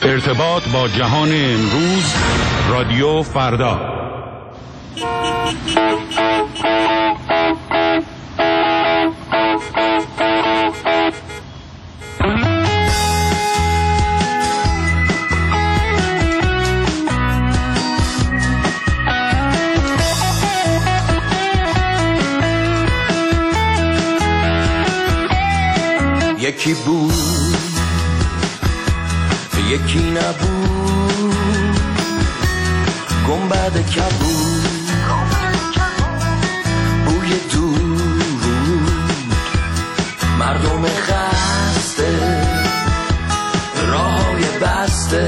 ارتباط با جهان امروز، رادیو فردا. یکی بود یکی نبود، گنبد کبود بوی دود، مردم خسته راههای بسته،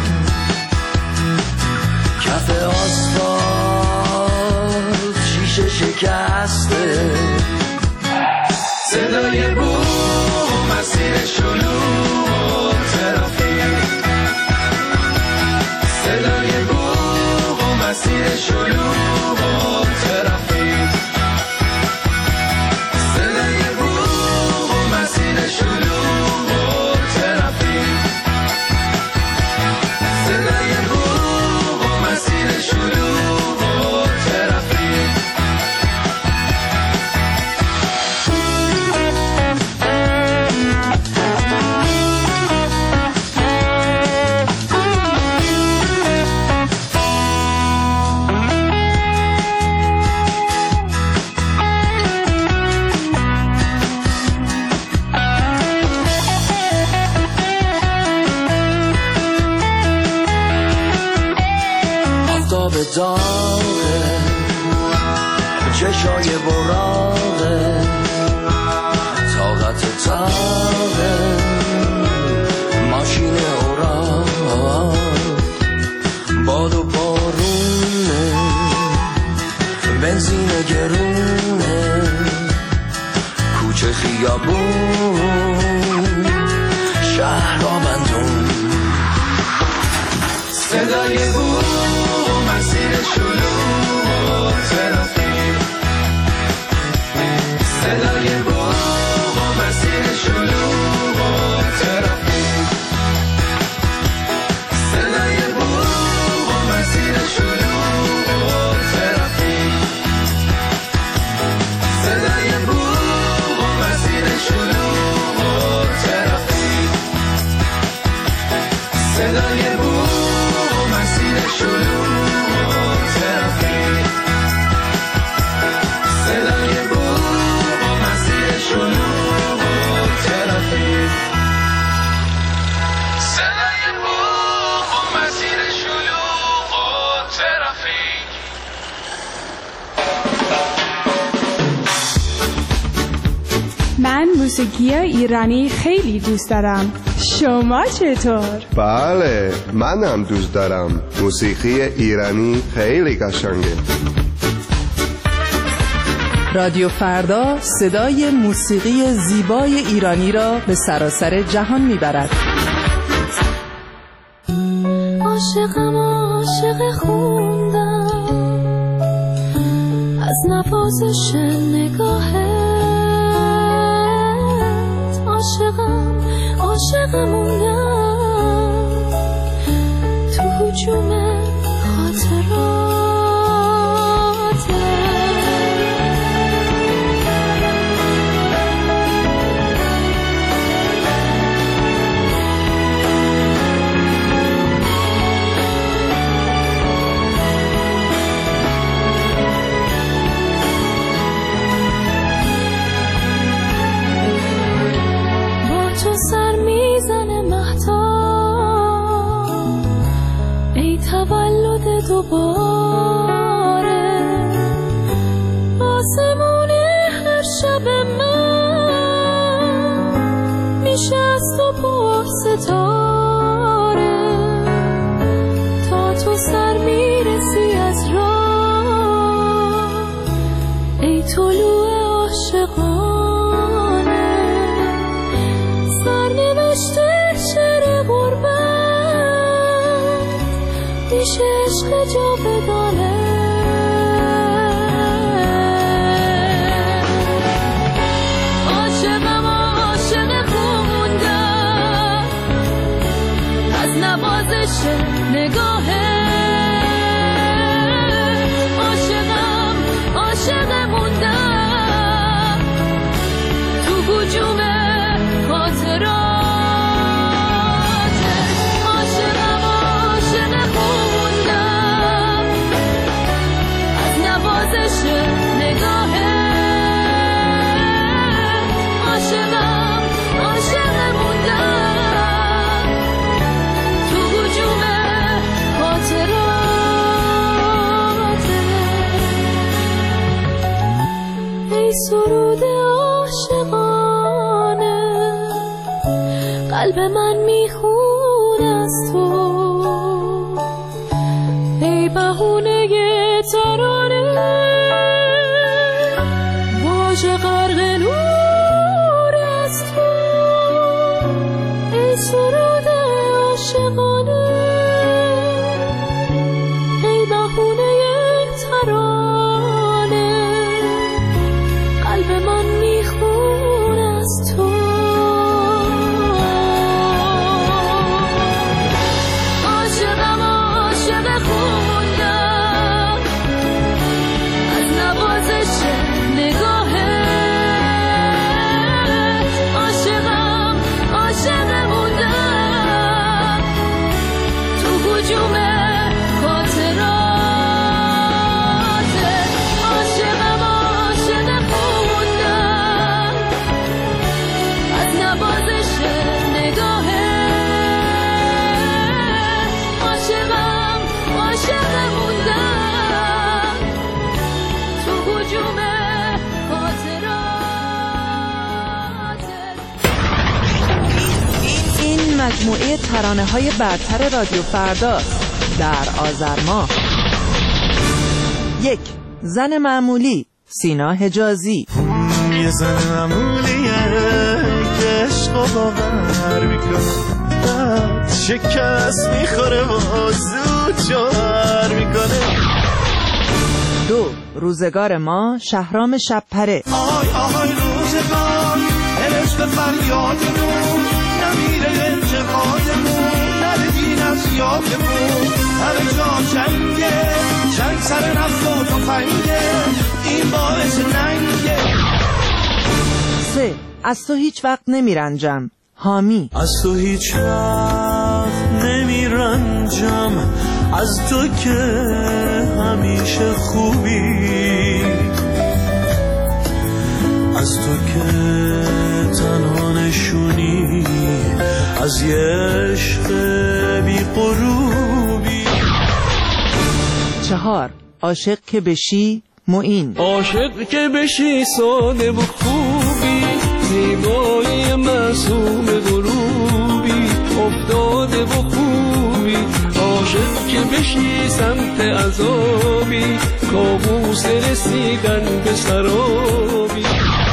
کف آسفالت شیشه شکسته، صدای بوم مسیر شلوغ ترافیک، صدای بوم مسیر شلوغ ترافیک، صدای بوم مسیر شلوغ ترافیک، صدای بوم مسیر شلوغ ترافیک. داغه چشای براغه، طاقت تاغه ماشین اوراق، باد و بارونه بنزین گرونه، کوچه خیابون شهر آبندون، صدای بود مسیر شلوغ ترافیک، صدای بوق و مسیر شلوغ ترافیک، صدای بوق و مسیر شلوغ ترافیک، صدای بوق و مسیر شلوغ ترافیک، صدای بوق و مسیر شلوغ من موسیقی ایرانی خیلی دوست دارم. شما چطور؟ بله، منم دوست دارم. موسیقی ایرانی خیلی قشنگه. رادیو فردا صدای موسیقی زیبای ایرانی را به سراسر جهان میبرد. عاشقم عاشق خوندم از نوازش نگاهت، عاشقم عاشقم موندم تو هجوم خاطرات. دوباره آسمون هر شب من میشه از تو پر ستاره، تا تو سر میرسی از راه ای طلوع عاشقانه، سرنوشته شعر غربت میشه عشق جاودانه. عاشقم عاشق خوندم از نبا بشه نگاهه عاشق موندم تو هجوم خاطرات عاشق موندم از نوازش نگاهه عاشق موندم تو هجوم خاطرات ای سرود عاشقانه قلب من میخون از تو ای بهونه ترانه واژه غرق نور از تو ای سرود عاشقانه ای بهونه ترانه قلب من میخون از تو عاشق خوندم از نوازش نگاهه عاشق موندم تو هجوم خاطرات عاشق خوندم از نوازش نگاهه عاشق موندم تو هجوم خاطرات این مجموعه ترانه‌های برتر رادیو فرداست در آذر ماه. 1. زن معمولی سینا حجازی. یه زن معمولیه که عشق و باور میکنه شکست میخوره و زود جوهر میکنه. 2. روزگار ما شهرام شبپره. آهای آهای روزگار عشق فریادمون نمیره انتقادمون ندید از یادمون همه جا جنگه جنگ سر نفت و تفنگه این باعث ننگه. 3. از تو هیچ وقت نمیرنجم حامی. از تو هیچ وقت نمیرنجم از تو که همیشه خوبی از تو که تنها نشونی از یه عشق بی غروبی. 4. عاشق که بشی معین. عاشق که بشی ساده و خوبی زیبایی معصوم غروبی افتاده و خوبی عاشق که بشی سمت عذابی کابوس رسیدن به سرابی.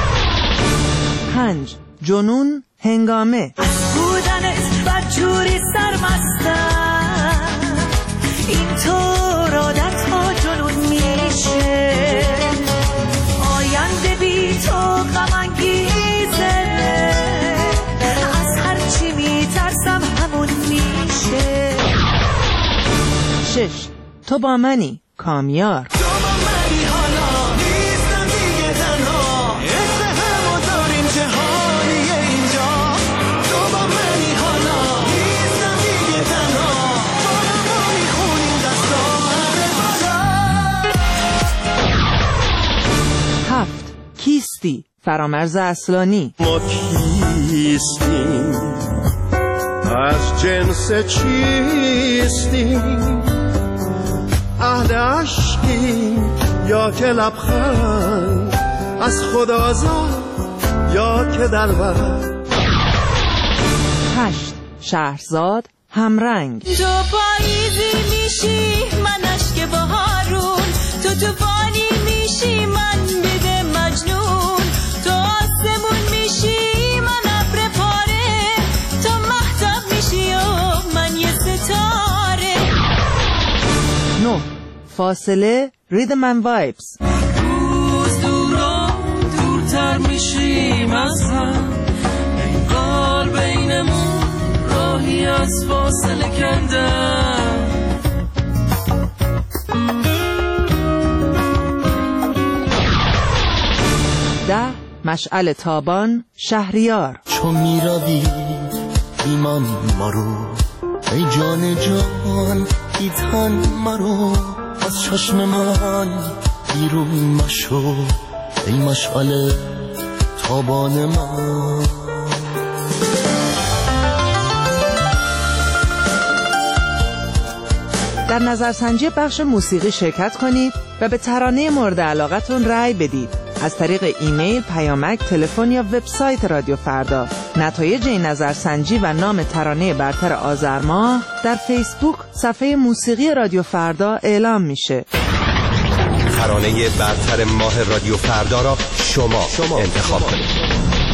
5. جنون هنگامه. بودنت بدجوری سرمستم اینطور عادت ها جنون میشه آینده بی تو غم انگیزه از هرچی میترسم همون میشه. 6. تو با منی کامیار. کیستی فرامرز اصلانی. ما کیستیم از جنس چیستیم اهل عشقیم یا که لبخند از خدازاد یا که دلبر. 8. شهرزاد همرنگ. تو پاییزی میشی من اشک بهارون تو توفانی میشی من بیده مجنون تو آسمون میشی من ابر پاره تو مهتاب میشی و من یه ستاره. 9. فاصله ریدم اند وایبز. روز دورتر میشیم از هم انگار بینمون راهی دستی از فاصله کندم. مشعل تابان شهریار. چون میروی ایمان مرو ای جان جان ای تن مرو از چشم من بیرون مشو ای مشعل تابان من. در نظرسنجی بخش موسیقی شرکت کنید و به ترانه مورد علاقتون رأی بدید از طریق ایمیل، پیامک، تلفن یا وبسایت رادیو فردا. نتایج این نظرسنجی و نام ترانه برتر آذر ماه در فیسبوک صفحه موسیقی رادیو فردا اعلام میشه. ترانه برتر ماه رادیو فردا را شما انتخاب کنید.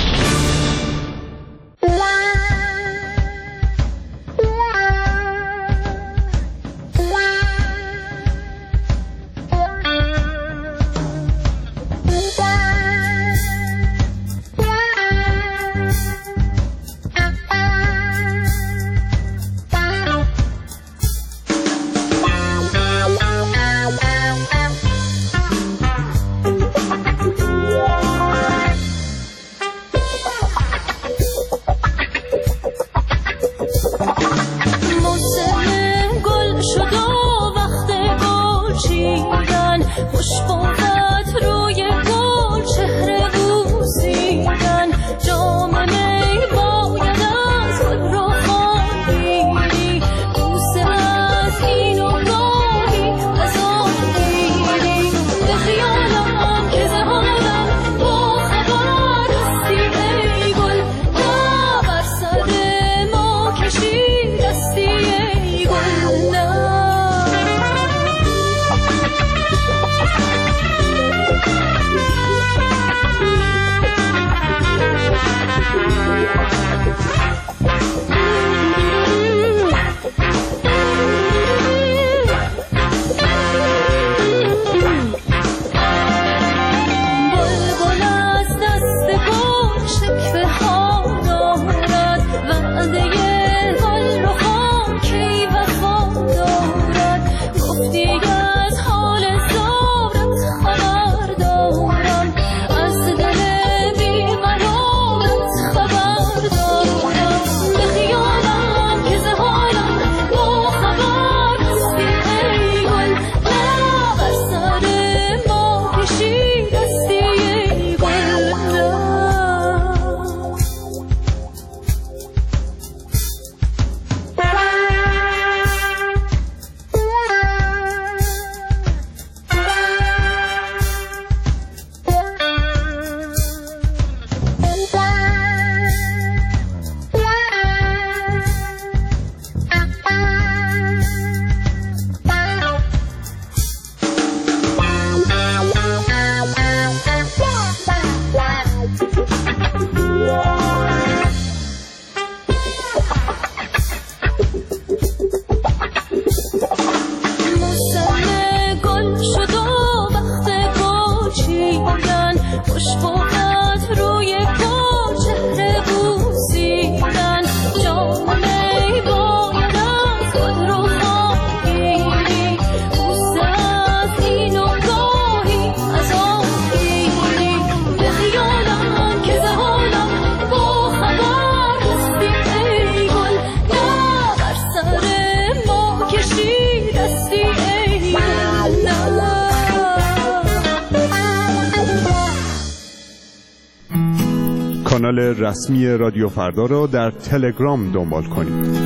کانال رسمی رادیو فردا را در تلگرام دنبال کنید.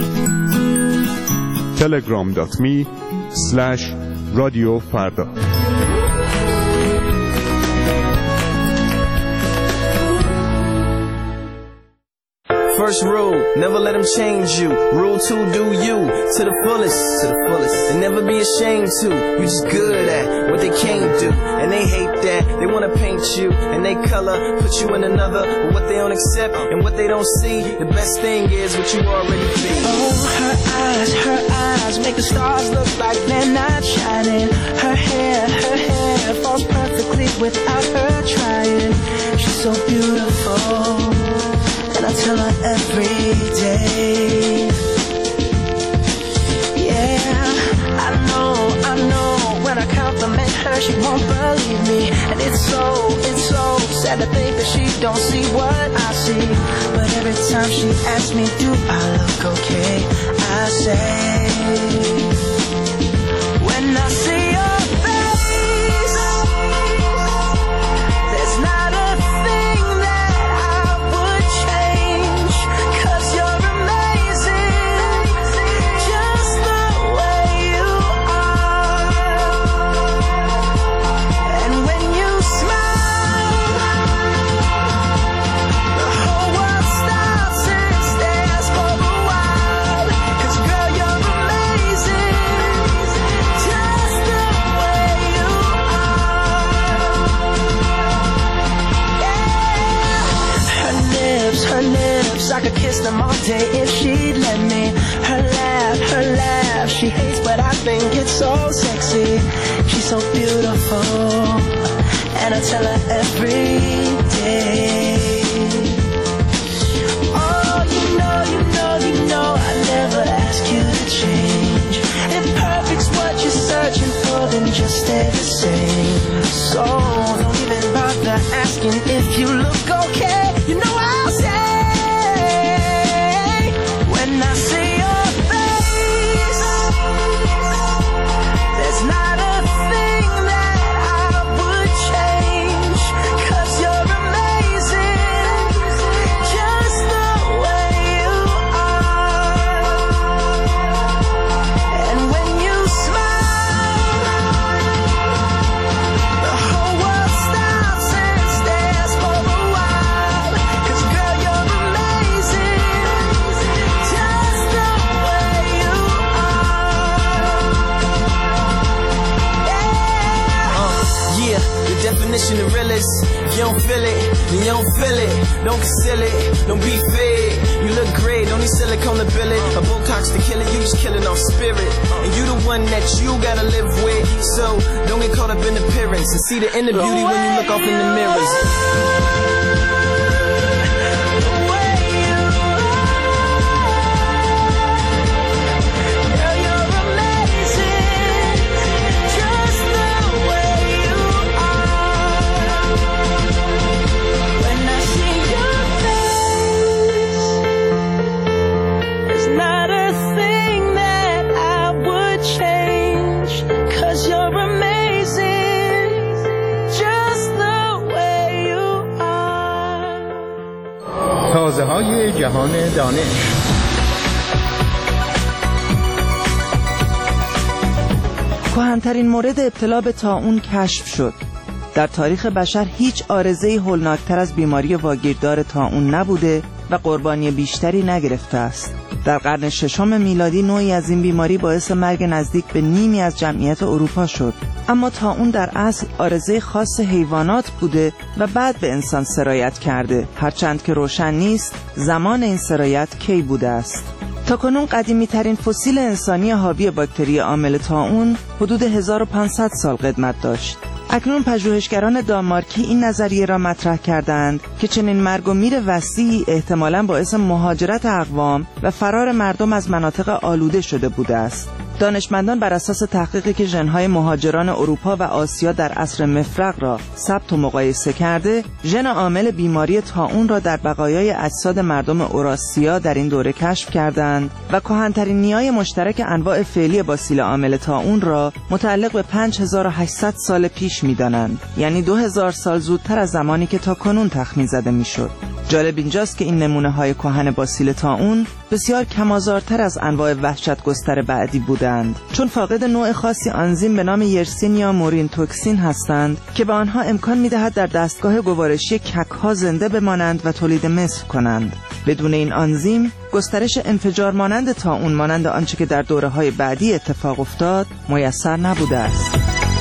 telegram.me/radiofarda. First rule, never let them change you. Rule 2, do you to the fullest, and never be ashamed to. You just good at what they can't do, and they hate that. They wanna paint you, and they color put you in another. But what they don't accept and what they don't see, the best thing is what you already be. Oh, her eyes make the stars look like they're not shining. Her hair falls perfectly without her trying. She's so beautiful, and I tell her every day. think that she don't see what I see. But every time she asks me, do I look okay? I say, when I see your face, there's not a thing that I would change. 'Cause you're amazing, just the way you are. And when you smile, the whole world stops and stares for a while. 'Cause girl, you're amazing, just the way you are. Yeah. Her lips, I could kiss them all day if she'd let me. Her laugh, she hates but I think it's so sexy. She's so beautiful, and I tell her every day. Oh, you know, I never ask you to change. If perfect's what you're searching for, then just stay the same. So don't even bother asking if you look okay. You know I'll say, when I see your face, there's not a thing that I would change. 'Cause you're amazing, just the way you are. And when you smile, the whole world stops and stares for a while. 'Cause girl, you're amazing, just the way you are. Yeah, the definition of realist. If you don't feel it, then you don't feel it. Don't conceal it, don't be fake. You look great, don't need silicone to bill it. A Botox to kill it, you just killing off spirit. And you the one that you gotta live with. So don't get caught up in appearance and see the inner beauty when you look off in the mirrors. تازه‌های جهان دانش. کهن‌ترین مورد ابتلا به طاعون کشف شد. در تاریخ بشر هیچ عارضه‌ای هولناکتر از بیماری واگیردار طاعون نبوده و قربانی بیشتری نگرفته است. در قرن ششم میلادی نوعی از این بیماری باعث مرگ نزدیک به نیمی از جمعیت اروپا شد. اما طاعون در اصل عارضه خاص حیوانات بوده و بعد به انسان سرایت کرده، هرچند که روشن نیست زمان این سرایت کی بوده است. تاکنون قدیمی ترین فسیل انسانی حاوی باکتری عامل طاعون حدود 1500 سال قدمت داشت. اکنون پژوهشگران دانمارکی این نظریه را مطرح کردند که چنین مرگ و میر وسیعی احتمالاً باعث مهاجرت اقوام و فرار مردم از مناطق آلوده شده بوده است. دانشمندان بر اساس تحقیقی که ژن‌های مهاجران اروپا و آسیا در عصر مفرق را ثبت و مقایسه کرده، ژن عامل بیماری طاعون را در بقایای اجساد مردم اوراسیا در این دوره کشف کردند و کهن‌ترین نیای مشترک انواع فعلی باسیل عامل طاعون را متعلق به 5800 سال پیش می‌دانند، یعنی 2000 سال زودتر از زمانی که تاکنون تخمین زده می‌شد. جالب اینجاست که این نمونه‌های کهن باسیل طاعون بسیار کم‌آزارتر از انواع وحشت‌گستر بعدی بودند، چون فاقد نوع خاصی آنزیم به نام یرسینیا مورین توکسین هستند که به آنها امکان می‌دهد در دستگاه گوارشی کک‌ها زنده بمانند و تولید مثل کنند. بدون این آنزیم گسترش انفجار مانند طاعون مانند آنچه که در دوره‌های بعدی اتفاق افتاد میسر نبوده است.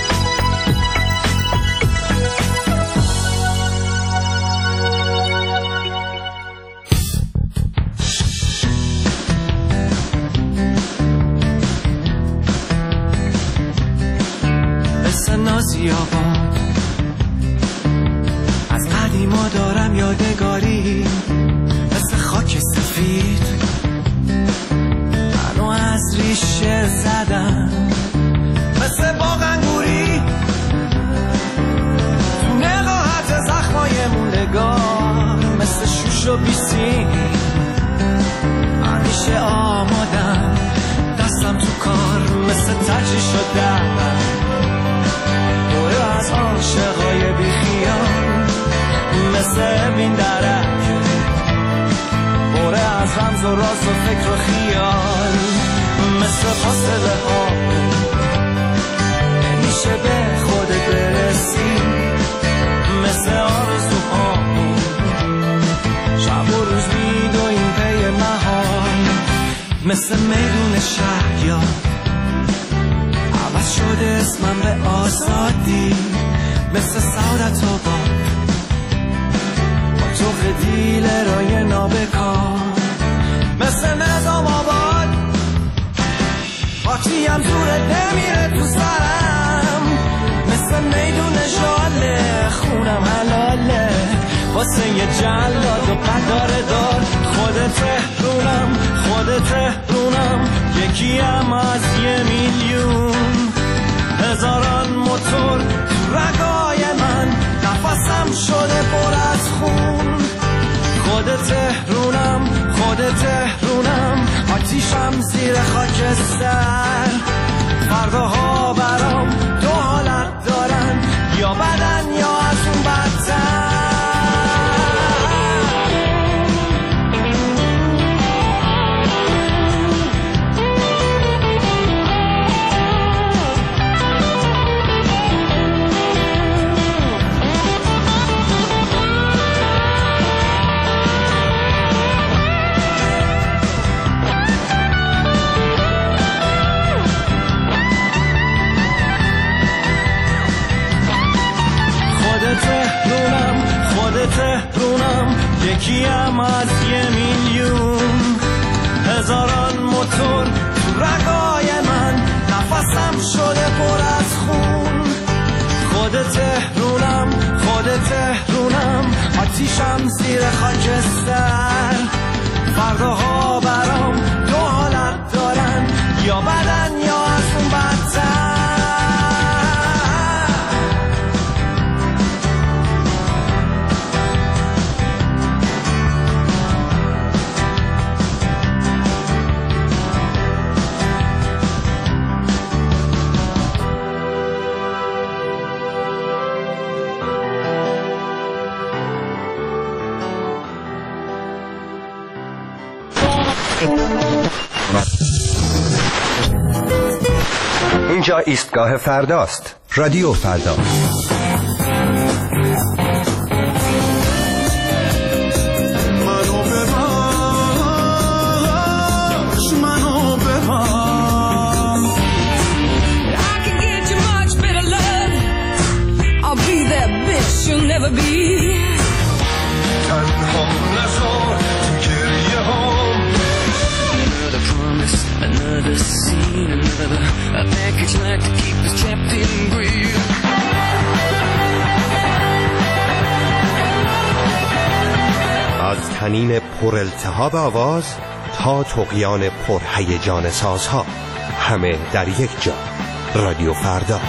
نازیاباد از قدیما دارم یادگاری، مثل خاک سفید منو از ریشه زدم، مثل باغ انگوری تو نقاهت زخمای موندگار. همیشه آمادم، دستم تو کار مثل تجری شدم، برو از عاشقای بیخیال مثل بین درک، برو از رمز و راز و فکر و خیال مثل فاصله ها، نمیشه به خودت برسی مثل آرزوها، شب و روز میدویم پی محال مثل میدون شهریار، عوض شده اسمم به آزادی مثل سعادت آباد، با تو خدیل رای نابکار مثل نظام آباد، باچی هم زورت نمیره تو سرم مثل میدون ژاله، خونم حلاله واسه یه جلاد و قدار دار، خودت تهرونم خودت تهرونم، یکی هم از 1,000,000 هزاران موتور تو رگای من، نفسم شده پر از خون، خودت تهرونم خودت تهرونم، آتیشم زیر خاکستر، فرداها برام دو حالت دارن، یا بدن یا از اون بدتر. تهرونم یکی هم از 1,000,000 هزاران موتور تو رگای من، نفسم شده پر از خون، خودت تهرونم خودت تهرونم، آتیشم زیر خاکستر، فرداها برام دو حالت دارن، یا بدن یا از اون بدتر. اینجا ایستگاه فرداست، رادیو فردا. از تنین پر التهاب آواز تا طغیان پر هیجان سازها، همه در یک جا. رادیو فردا.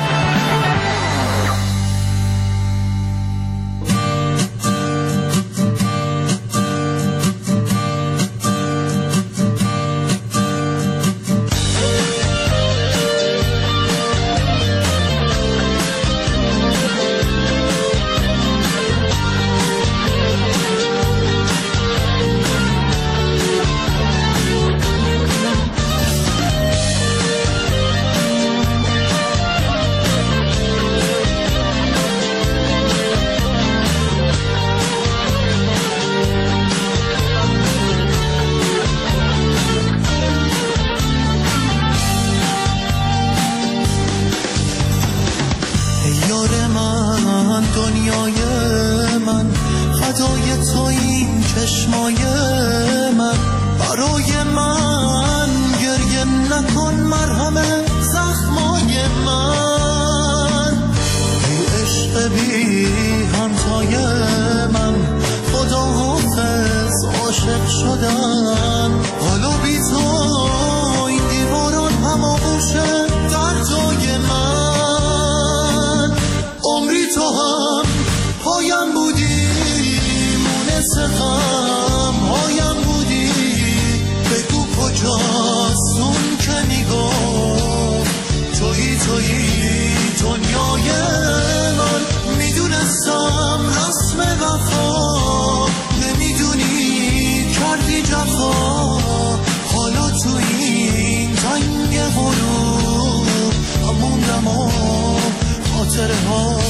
غروب موندم و خاطره ها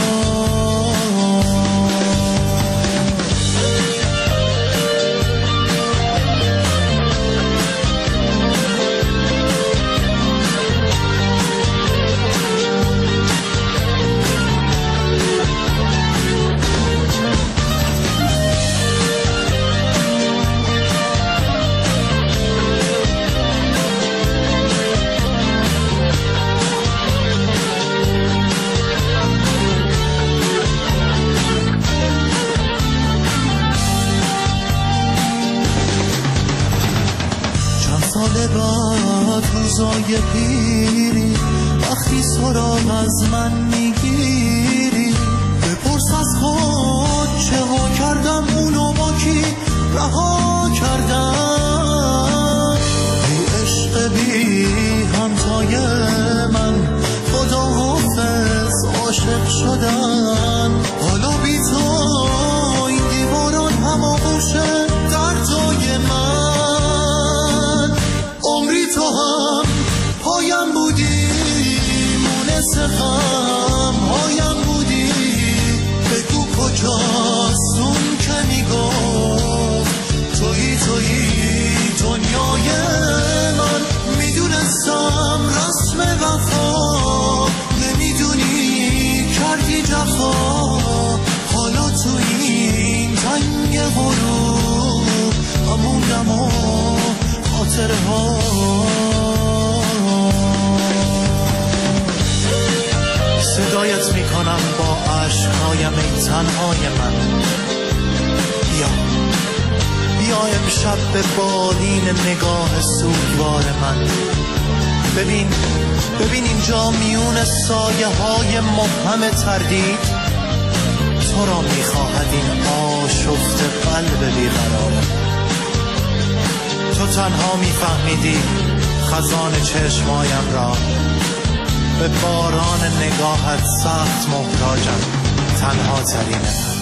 بعد روزای پیری وقتی سراغ از من میگیری بپرس از خود چه ها کردم اونو با کی رها کردم ای عشق بی همتای من خدا حافظ عاشق شدن حالا بی تو این دیواران هم آغوشه دردای من تو هم پایم بودی مونس غم هایم بودی بگو کجاست اون که میگفت تویی دنیای من میدونستم رسم وفا نمیدونی کردی جفا حالا تو این تنگ غروب موندم و خاطره ها صدایت میکنم با عشقهایم ای تنهای من بیا امشب به بالین نگاه سوگوار من ببین اینجا میون سایه های مبهم تردید تو را میخواهد این آشفت قلب بیقرار تو تنها میفهمیدی خزان چشمایم را به باران نگاهت سخت محتاجم تنها ترینه